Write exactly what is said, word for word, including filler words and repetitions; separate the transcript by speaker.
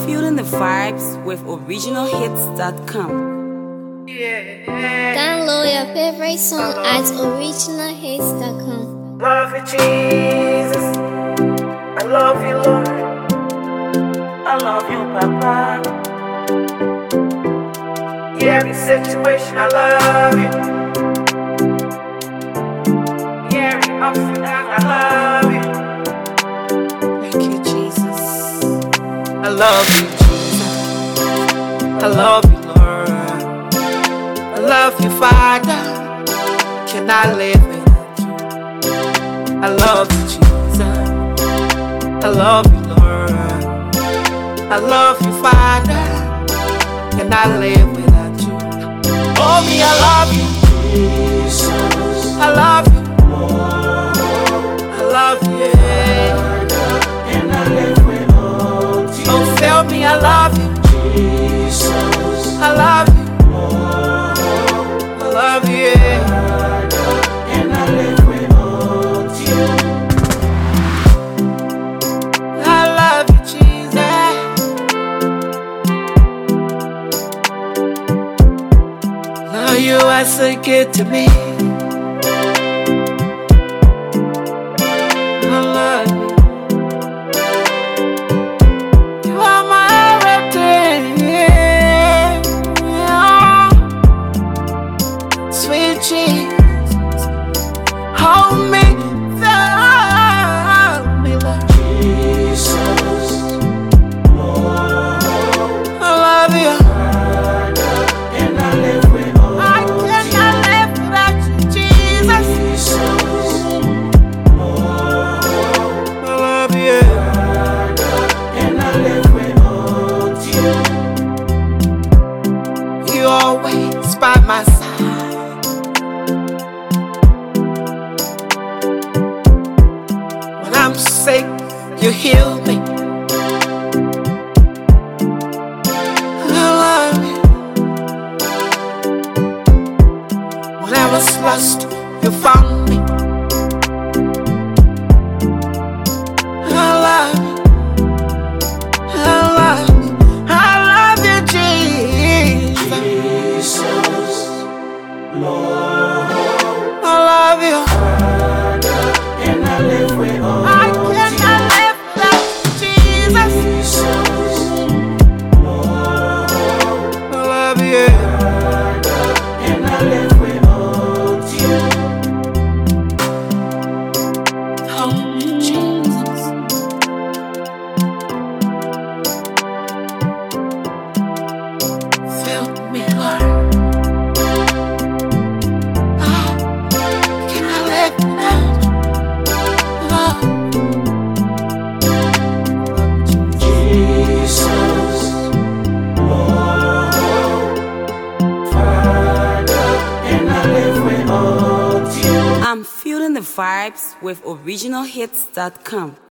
Speaker 1: feeling the vibes with original hits dot com.
Speaker 2: Yeah.
Speaker 3: Download your favorite song at original hits dot com.
Speaker 2: Love you, Jesus. I love you, Lord. I love you, Papa. Yeah, every situation, I love you. Yeah, every ups and downs, I love you.
Speaker 1: Thank you, Jesus.
Speaker 2: I love you, Jesus. I love you, Lord. I love you, Father. Can I live without you? I love you, Jesus. I love you, Lord. I love you, Father. Can I live without you? Oh, me, I love you, Jesus. I love you, Lord. I love you, yeah. Can I live without you? Oh, tell me I love you, Jesus. I love you, Lord. I love you, yeah. Can I live without you? I love you, Jesus. Love you are so good to me. I love you. You are my everything. Sweet Jesus, hold me, love me, Lord Jesus. Lord, I love you. Can I live without you? I cannot live without you, Jesus. Lord, I love you. Can I live without you? You always by my side. When I'm sick, you heal me. I love you. When I was lost, you found me. I love you. I love you. I love you, Jesus. Lord, I love you. Can I live without you? I cannot live without Jesus. Lord, I love you. Can I live without you? Oh, Jesus. Fill me, Lord.
Speaker 1: I'm feeling the vibes with original hits dot com.